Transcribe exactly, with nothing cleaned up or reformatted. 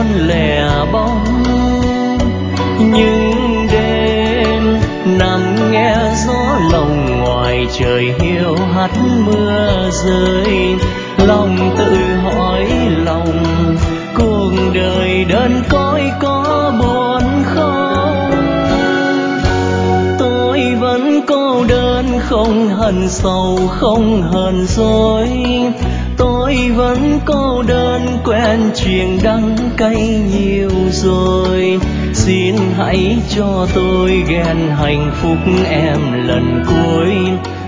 buồn lẻ bóng. Nhưng đêm nằm nghe gió lòng ngoài trời hiu hắt mưa rơi, lòng tự hỏi lòng cuộc đời đơn côi có buồn không. Tôi vẫn cô đơn không hằn sầu không hờn dỗi, tôi vẫn cô đơn quen chuyện đắng cay nhiều rồi. Xin hãy cho tôi ghen hạnh phúc em lần cuối,